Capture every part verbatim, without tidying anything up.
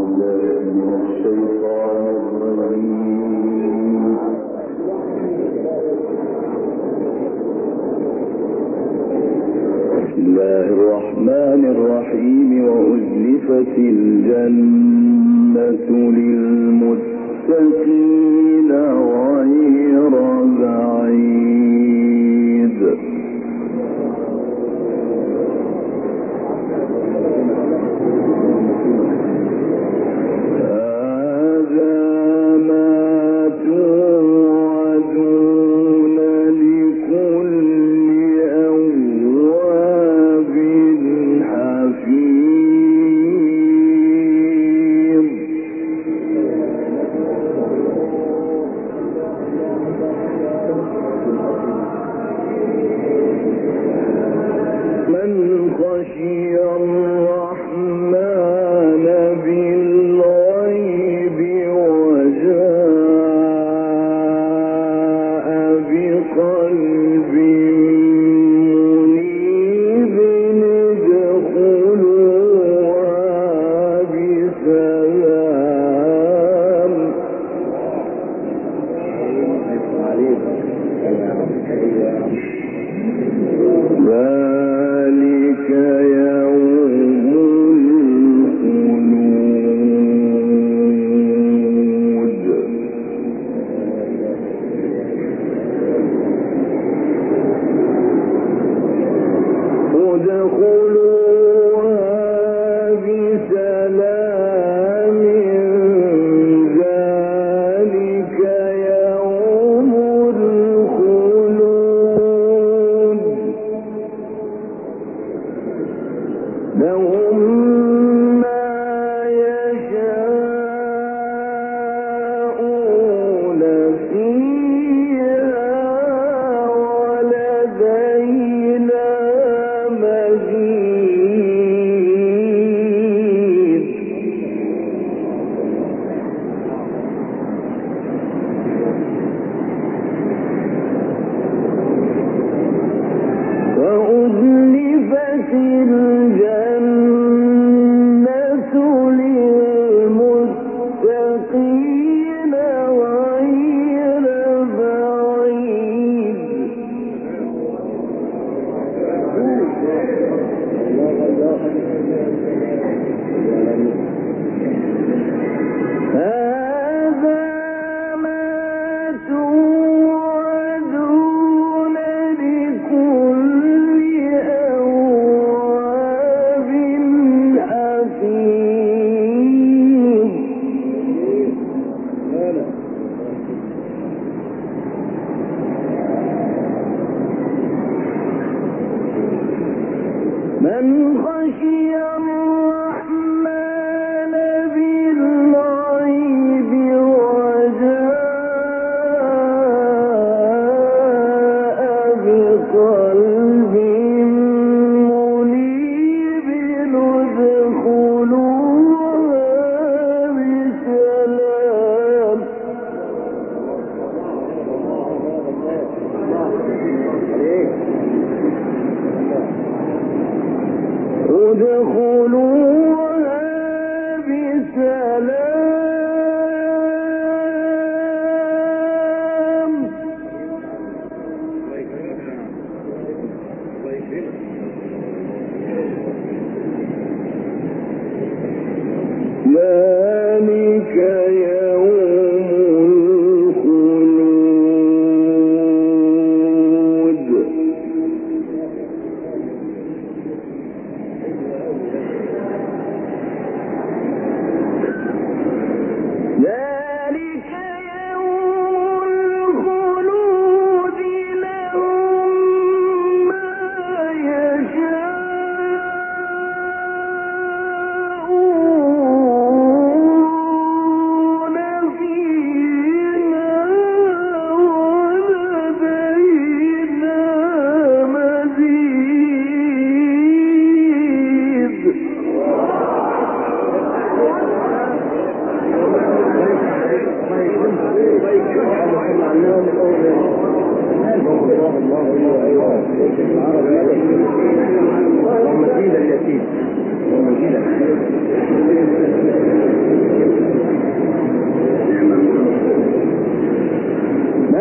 ومجيد اليتيم ومجيد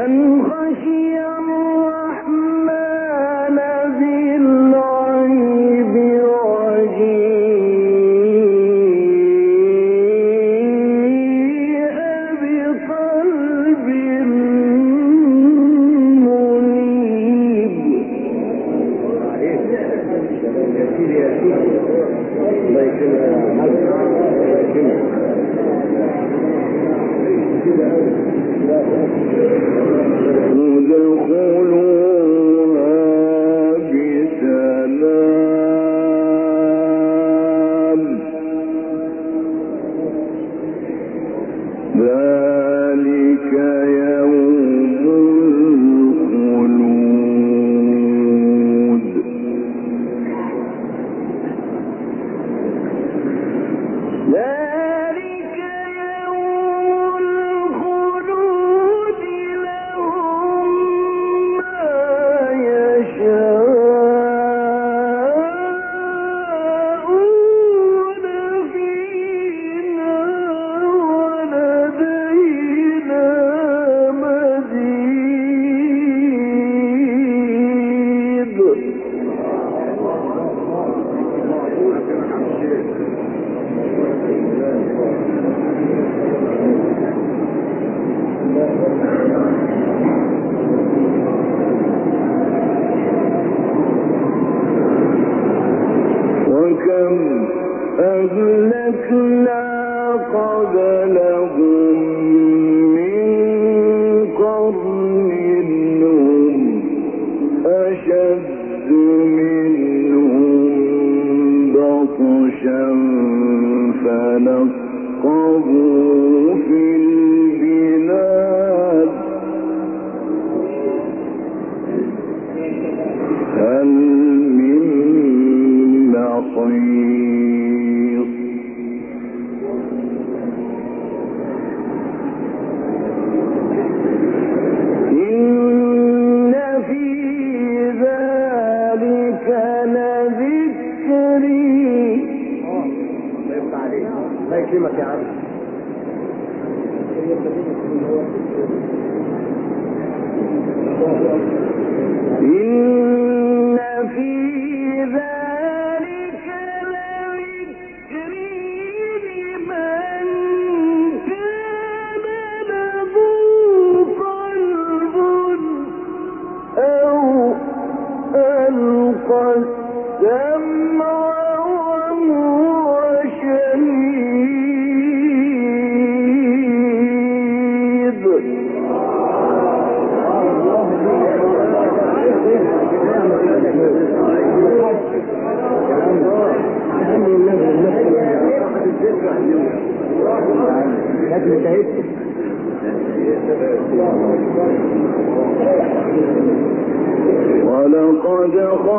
ولقد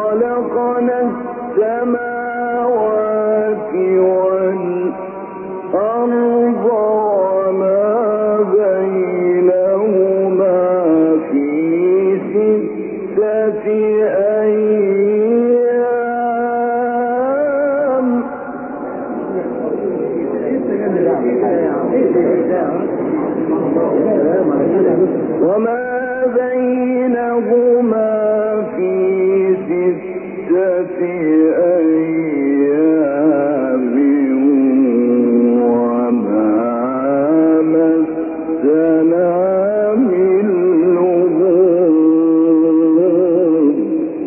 خلقنا السماوات والأرض وما بينهما في ستة أيام وما بينهما في ستة أيام وما مسنا من لغوب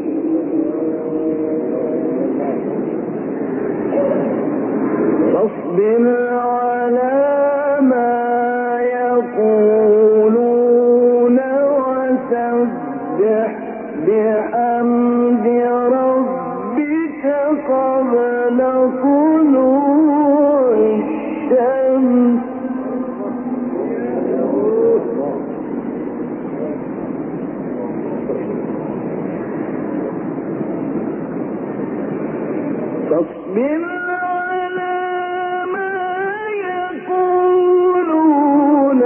فاصبر على ما يقولون وسبح بحمد ربك قبل طلوع الشمس فاصبر على ما يقولون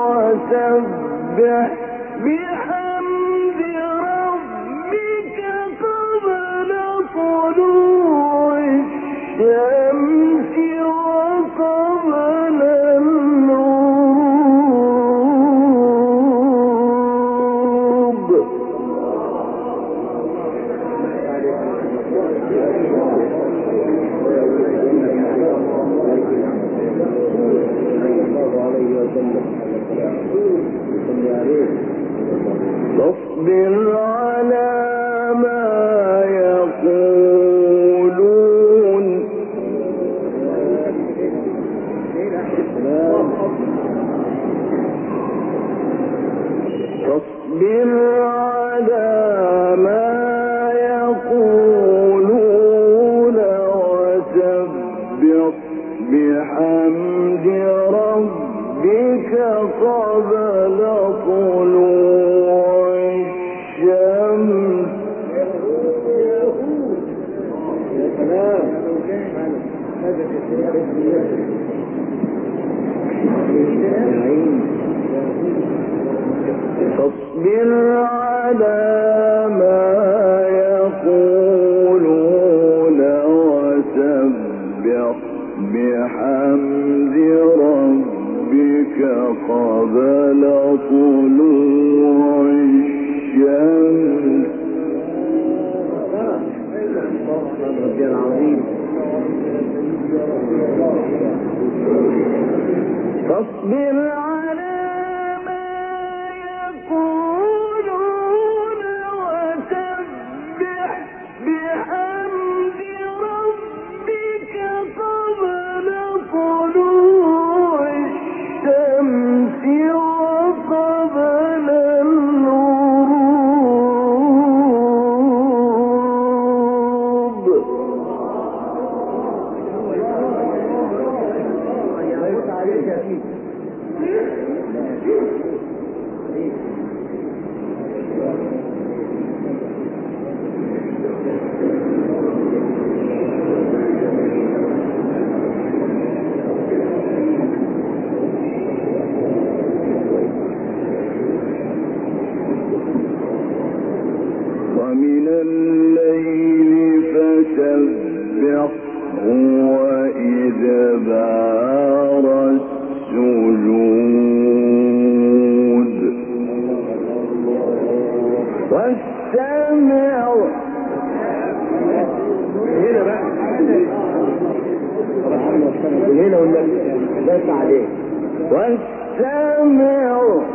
وسبح بحمد ربك قبل طلوع الشمس وقبل الغروب فاصبر على ما يقولون فاصبر على ما يقولون وسبح بحمد ربك قبل طلوع الشمس فاصبر على ما يقولون وسبح بحمد ربك قبل طلوع الشمس فاصبر على ما يقولون وسبح بحمد ربك قبل طلوع الشمس وقبل الغروب ومن الليل فسبحه وإدبار السجود واستمع هنا بقى هنا والنبي بس عليه واستمع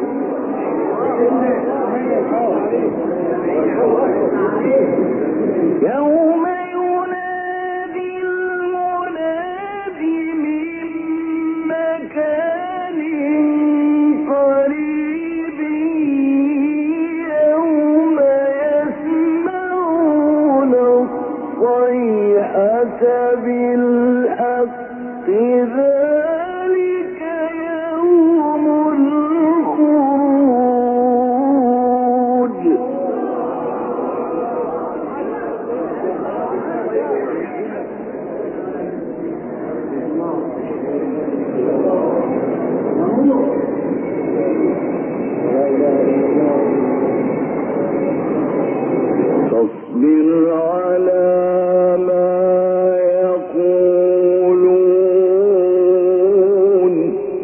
يوم ينادي المنادي من مكان قريب يوم يسمعون الصيحة بالحق ذلك يوم الخروج فاصبر على ما يقولون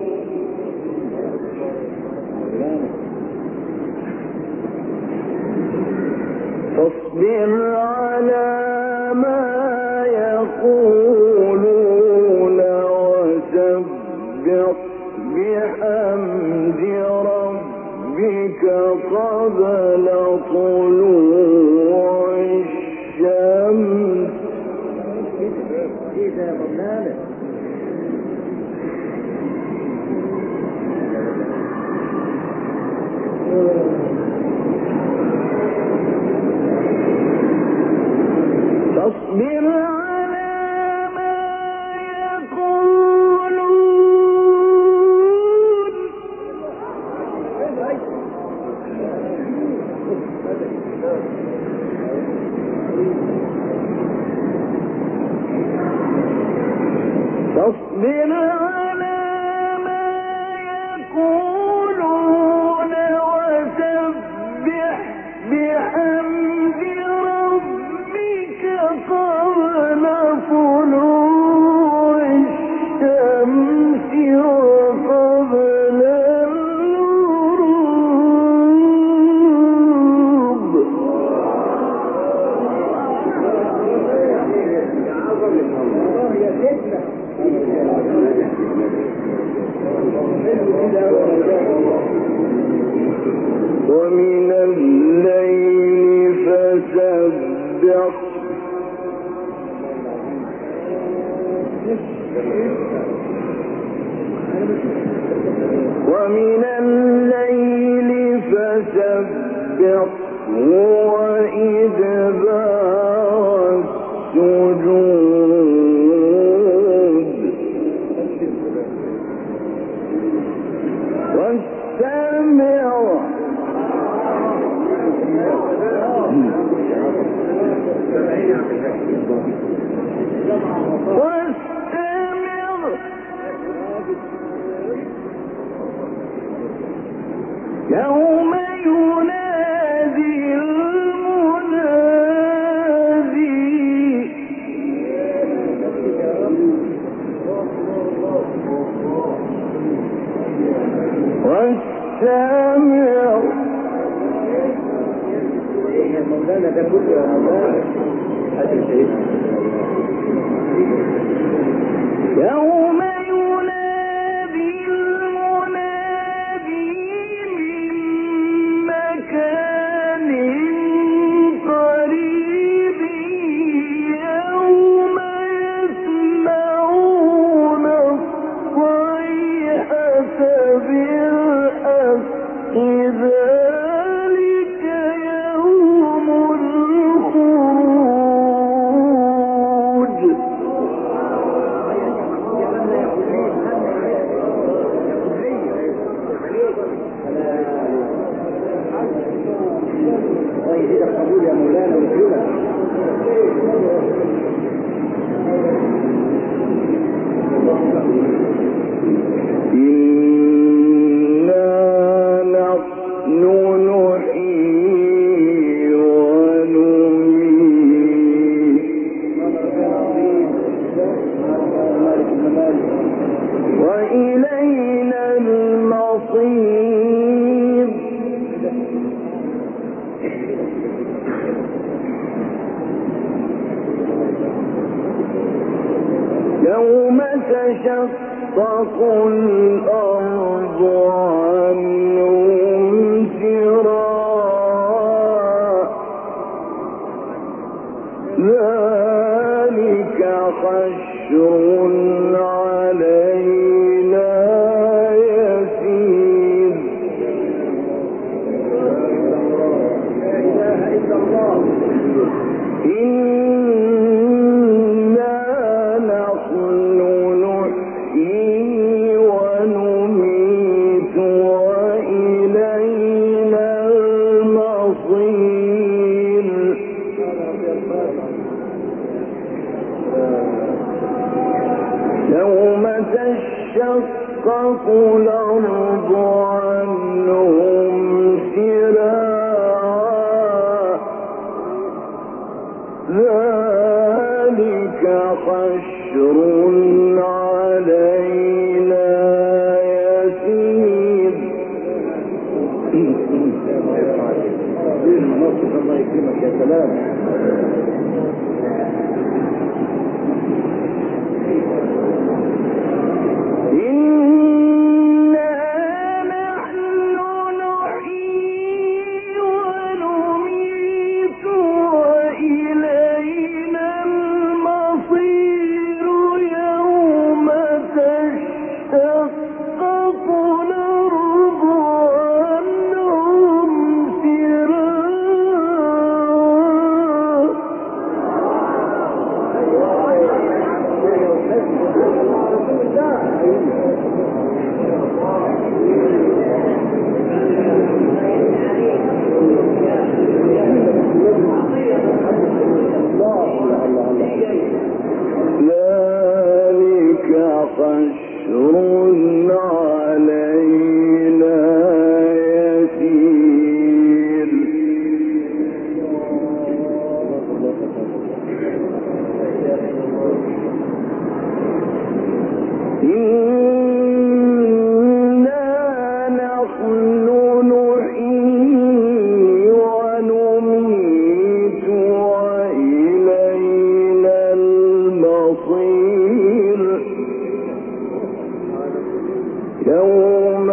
فاصبر على ما يقولون وسبح بحمد ربك قبل طلوع الشمس فاصبر على ما يقولون فاصبر على ما يقولون وسبح بحمد ربك قبل طلوع الشمس وقبل الغروب ومن الليل فسبحه وإدبار السجود واستمع يوم ينادي المنادي واستمع مولانا ده كله يا مولانا يوم ينادي المنادي من مكان قريب يوم يسمعون الصيحة بالحق ذلك يوم الخروج يا مولانا ويجيبك إنا نحن نحيي ونميت وإلينا المصير يوم تشقق الأرض عنهم سراعا ذلك حشر علينا يسير لا إله إلا الله يوم تشقق الأرض عنهم سراعا ذلك حشر علينا يسير الله يكرمك يا سلام يوم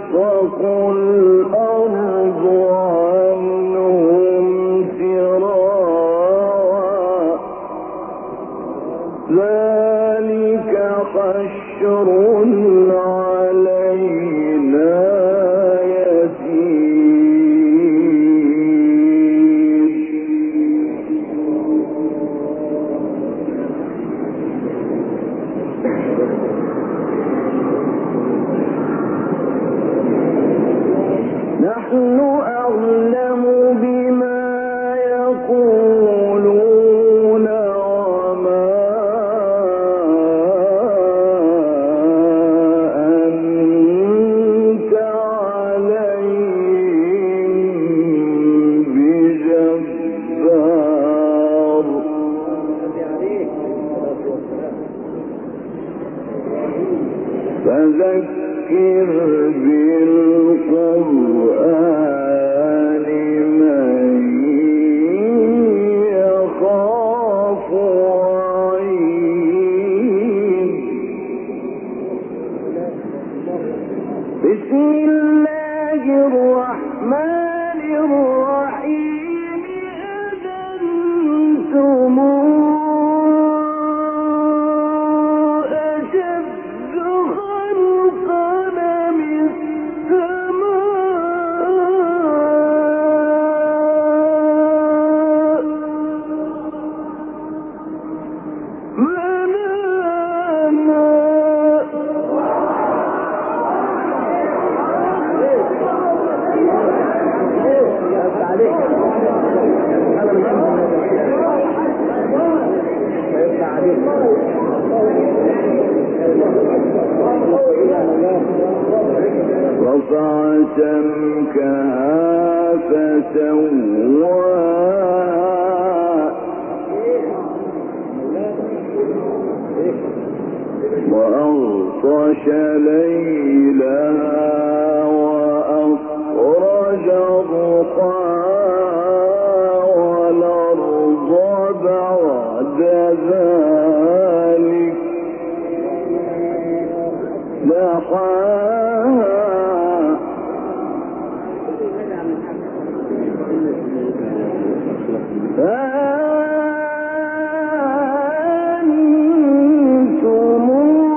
تشقق الأرض عنهم سراعا ذلك حشر علينا يسير نحن أعلم بما يقولون وما أنت عليهم بجبار فذكر بالقرآن من يخاف وعيد بسم الله الرحمن الرحيم أذنتم رفع سمكها فسواها وأغطش ليلها وأخرج ضحاها والأرض بعد ذلك دحاها أأنتم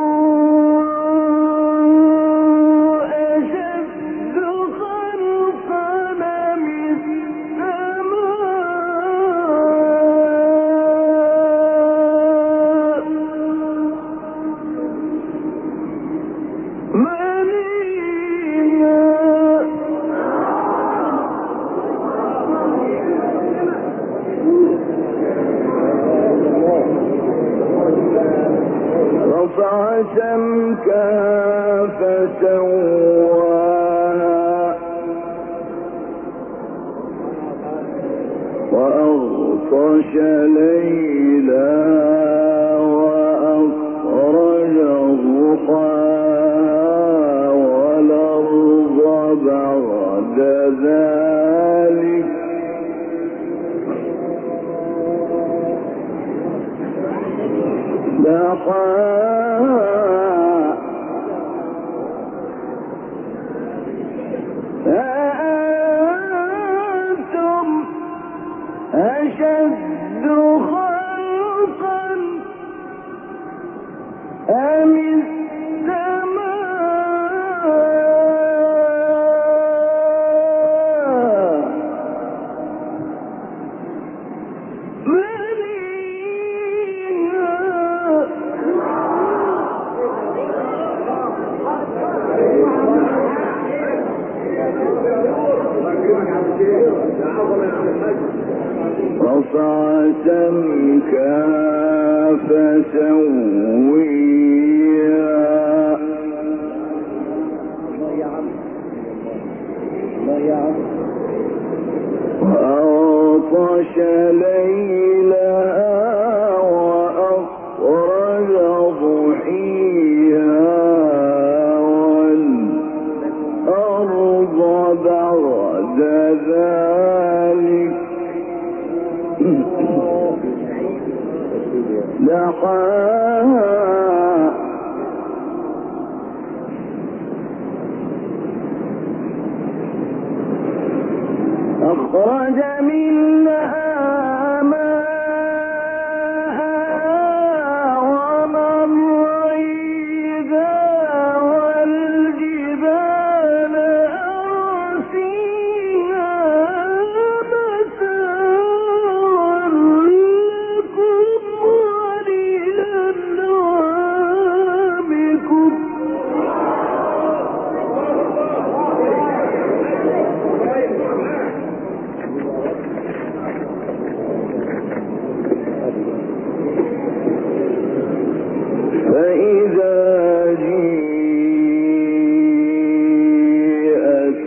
أشد خلقا أم السماء رفع سمكها فسواها وأغطش ليلها وأخرج ضحاها والأرض بعد ذلك دحاها أأنتم أشد خلقا أم رفع سمكها فسويها وأغطش ليلها وأخرج ضحيها والأرض بعد ذلك دحاها فإذا جيءت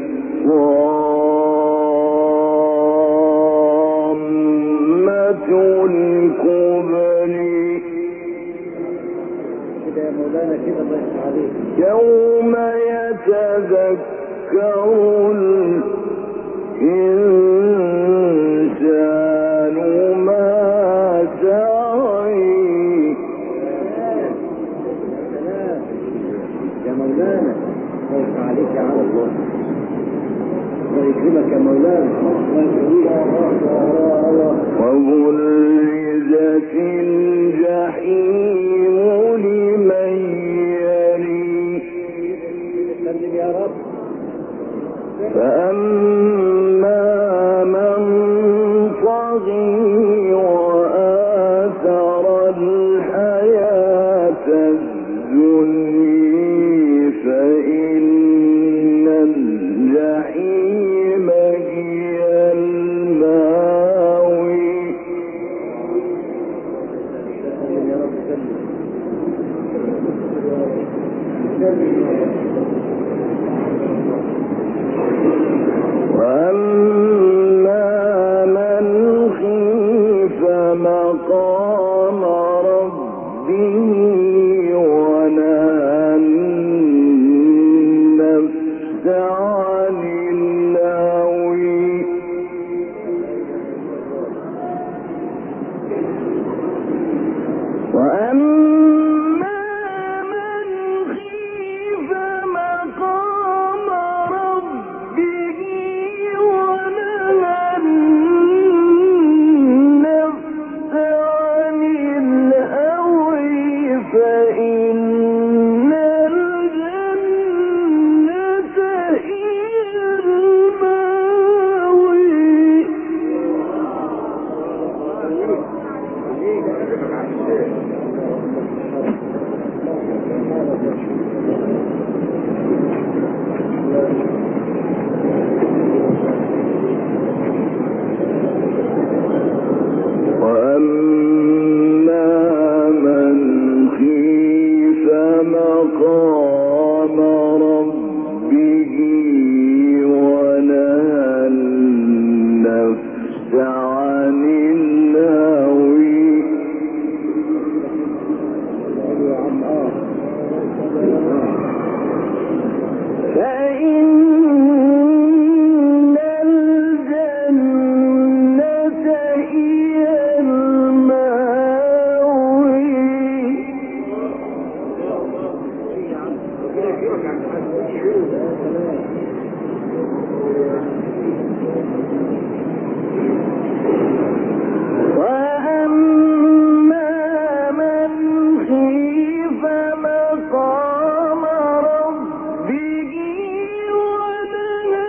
الطامة الكبرى يوم يتذكر الإنسان ما سعى. يا مولانا خير عليك يا على الله ويكرمك يا مولانا وبرزت الجحيم لمن يلي يا رب فأما من طغي وآثر الحياة الدنيا فإن الجحيم هي الماوي. وأما من خيف مقام ربه ونهى النفس عن الهوى وأما من خيف مقام ربه ونهى النفس عن الهوى فإن الجنة هي المأوى. وأما من خيف مقام ربه ونهى النفس عن الهوى فإن الجنة هي المأوى. وأما من خيف مقام ربه ونهى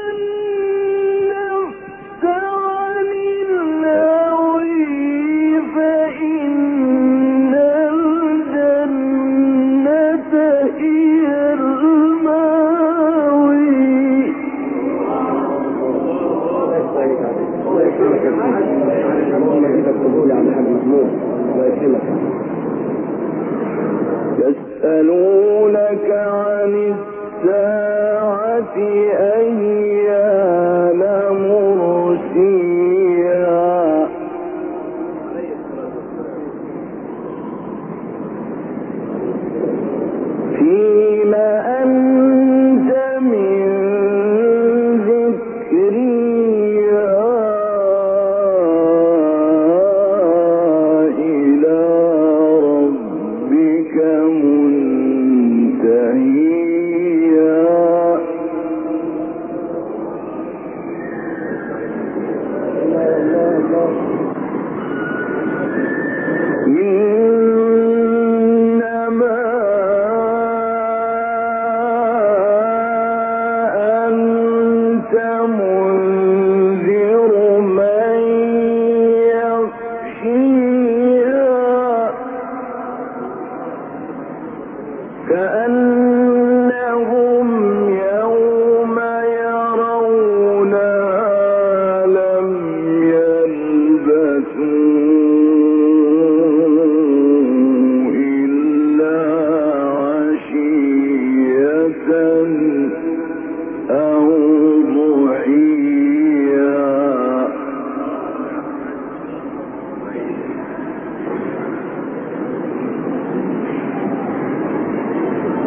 النفس عن الهوى فإن الجنة هي المأوى. يسألونك عن الساعة أيان مرسيها فيما أنت من ذكرها إلى ربك منتهيها. إنما أنت منذر من يخشيها كأنهم يوم يرونها لم يلبثوا إلا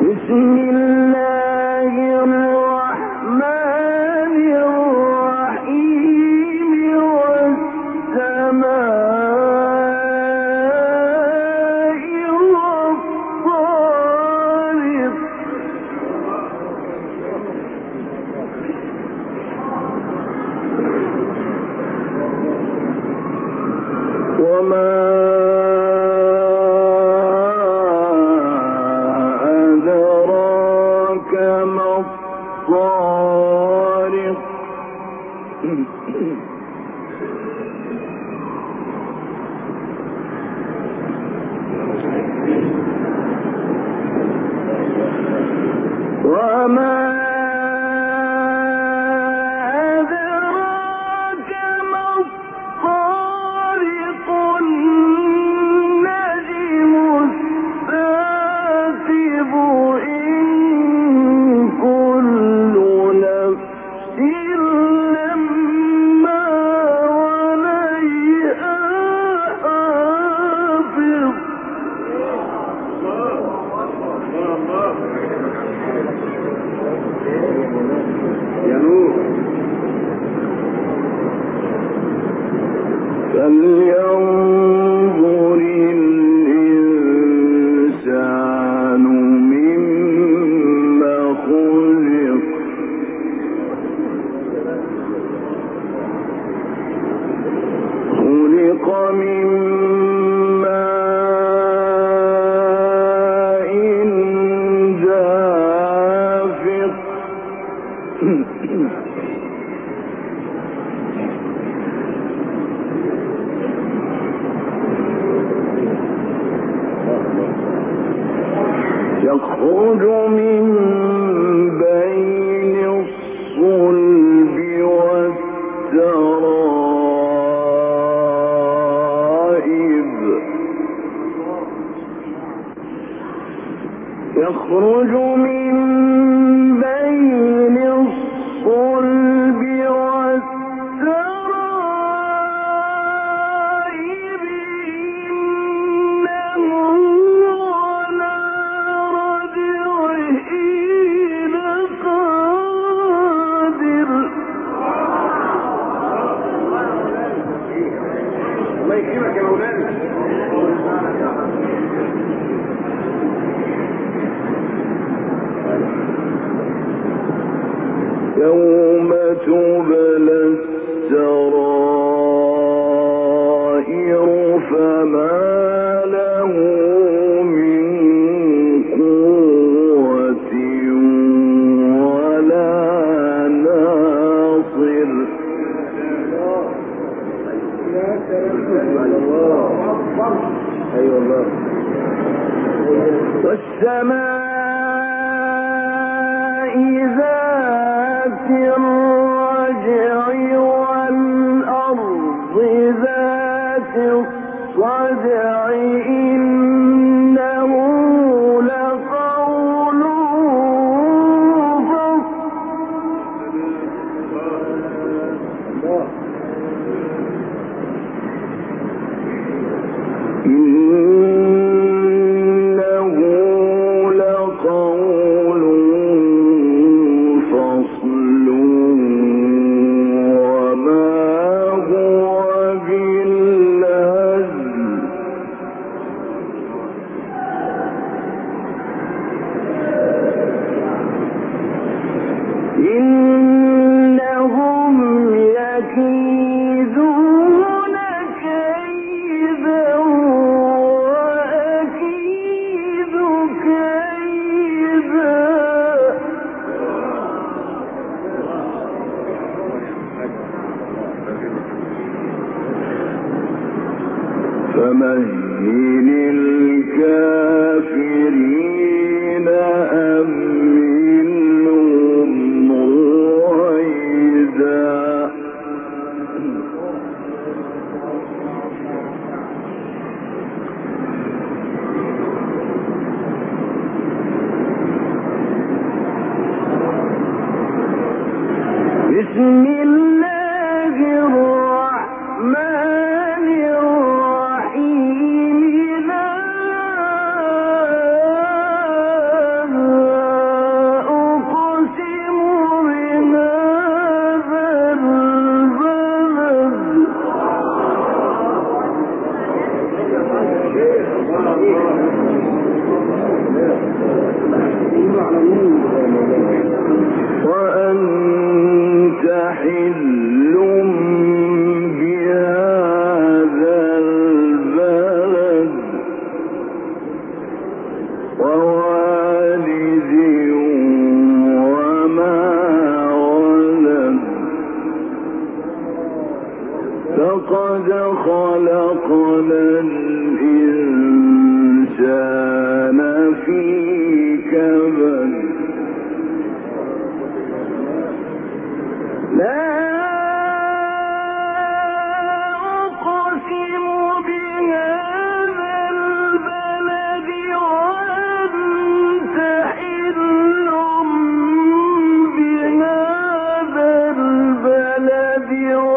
يخرج من بين الصلب والترائب يخرج من بين الصلب والترائب إنه على رجعه لقادر. الله يكرمك يا مولانا. يوم تبلى السرائر فما له من قوة ولا ناصر. أي والله. والسماء ذات الرجع والأرض ذات الصدع إنه لقول فصل. إنه لقول فصل وما هو بالهزل. إنهم يكيدون كيدا وأكيد كيدا. فمهل الكافرين أمهلهم رويدا. بسم الله الرحمن الرحيم. لا ووالد وما ولد لقد خلقنا الإنسان في كبد لا أقسم بهذا البلد وأنت حل بهذا البلد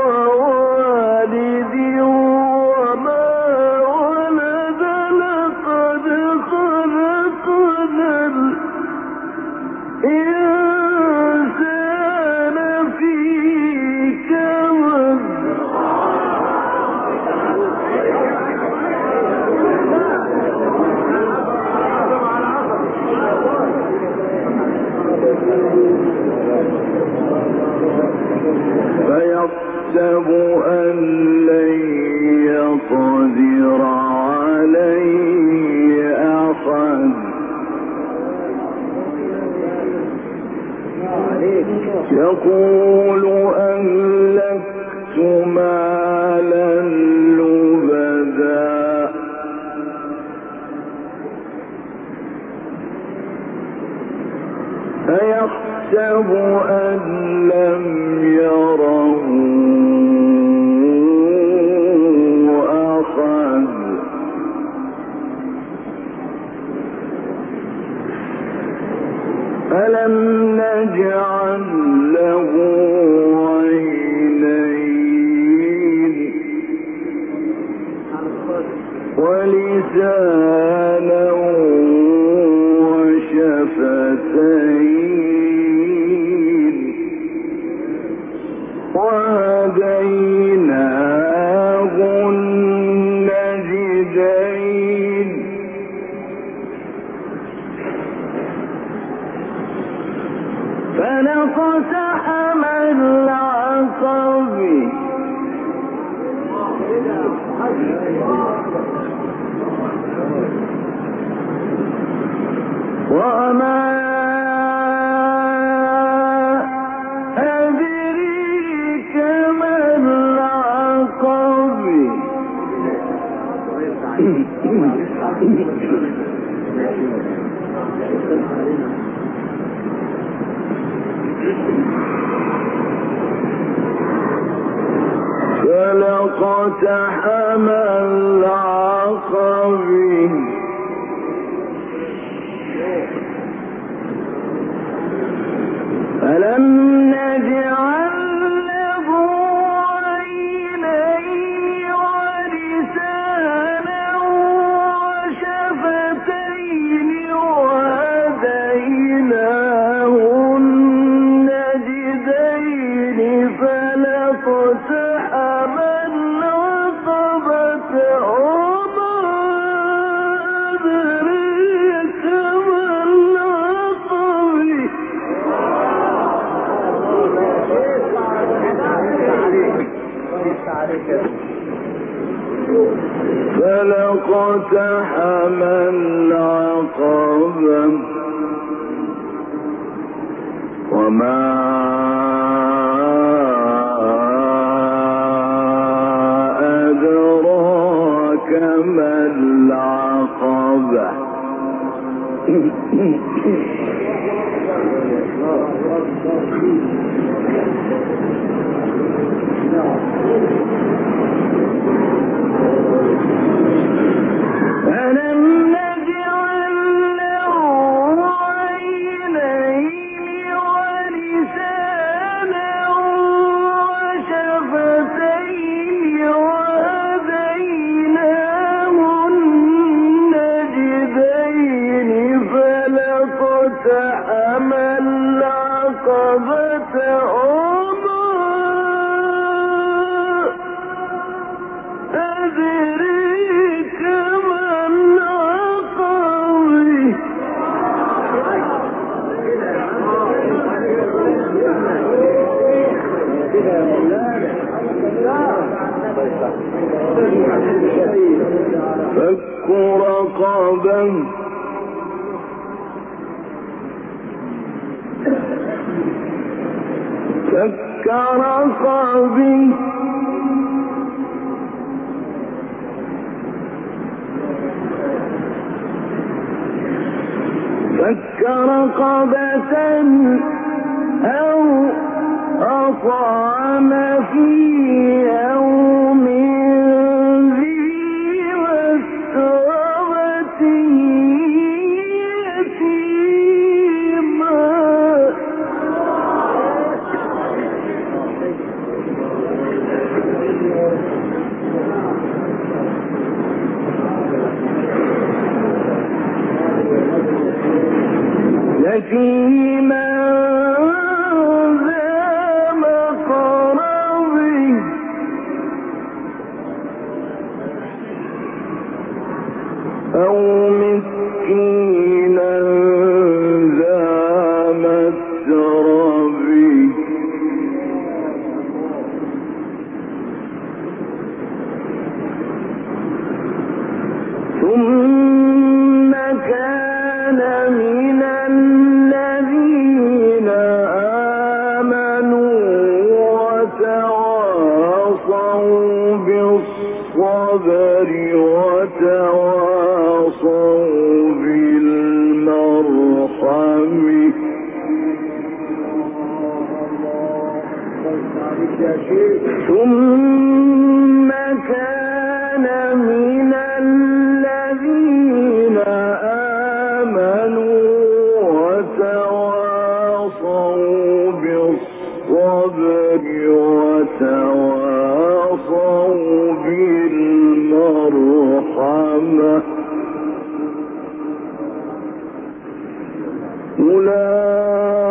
ووالد وما ولد لقد خلقنا الإنسان في كبد فيحسب أن لن يقدر عليه أحد يقول أهلكت مالا لبدا أيحسب أن لم يره أحد ألم نجعل له عينين ولسانا وشفتين وهديناه النجدين فلقتحم العقب وما أدريك ما العقب فلقتحم العقب ألم نجعل له عينين ولسانا وشفتين وهديناه النجدين فلقتحم العقبة وما أدريك ما العقبة فلقتحم العقبة وما أدراك ما العقبة ألم نجعل له عينين ولسانا وشفتين وهديناه النجدين فلقتحم العقبة وما أدريك ما العقبة فك رقبة فك رقبه فك رقبة أو أطعم في يوم ذي مسربة يتيما يتيما ذا مقربه أو مسكينا ذا متربه ثم كان من الذين آمنوا وتواصوا بالصبر وتواصوا بالمرحمة ثم كان من الذين آمنوا وتواصوا بالصبر وتواصوا بالمرحمة أولئك